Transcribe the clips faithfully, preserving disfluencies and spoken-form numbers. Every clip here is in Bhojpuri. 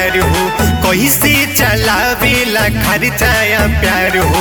भतार हो कैसे चलावेला खर्चाया प्यार हो।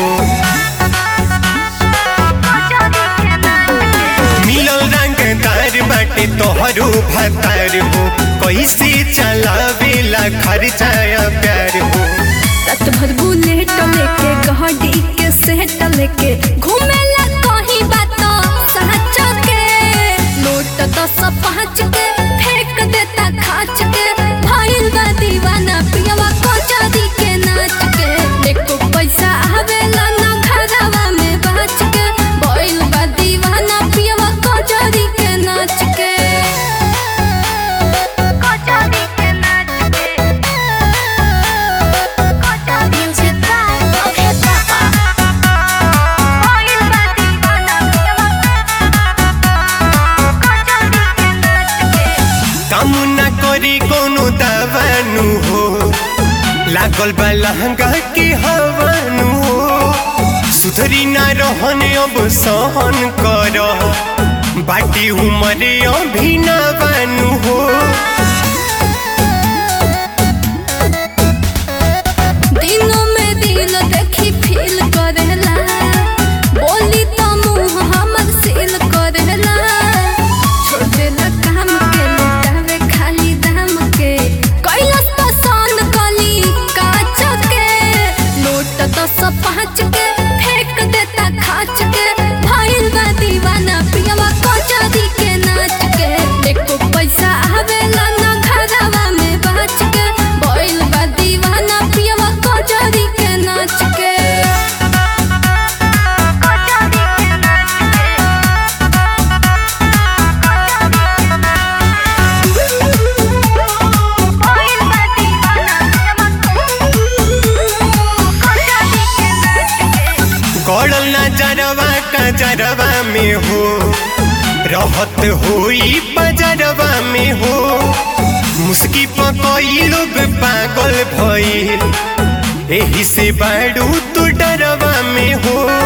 मिलल रंगदार बाटे तोहरो भतार हो कैसे चलावेला खर्चाया प्यार हो। रात भर बुलेट लेके गाड़ी के सेट लेके घूमेला कहीं बात सच के नोट दस पाँच के फेंक देता खाच के भइल बा दीवाना पियवा कचरी के नाच के एको पैसा आवेला ना घरवा में बच के भइल बा दीवाना पियवा कचरी के नाच के कचरी के नाच के कामना करी कोनो दवानु हो लागल बा लहंगा के हवानु हो। सुधरी ना रहने अब सहन कर बाटी उमरे अभी ना बानु हो। दिनों में दिल देखी फील करेला बोली तो मुँह हमर सील करेला छोड़ देला काम के लुटावे खाली दाम के कैलस पसंद कली काच के नोट दस पाँच के फेंक देता खाच के भइल बा दीवाना पियवा कचरी के नाच के एको पैसा आवेला ना घरवा में बच के भइल बा दीवाना पियवा कचरी के नाच के गड़ल नजरवा कजरवा में हो रहत होई बजरवा में हो। मुस्की पकई लोग पागल भइल एही से बाड़ू तू डरवा में हो।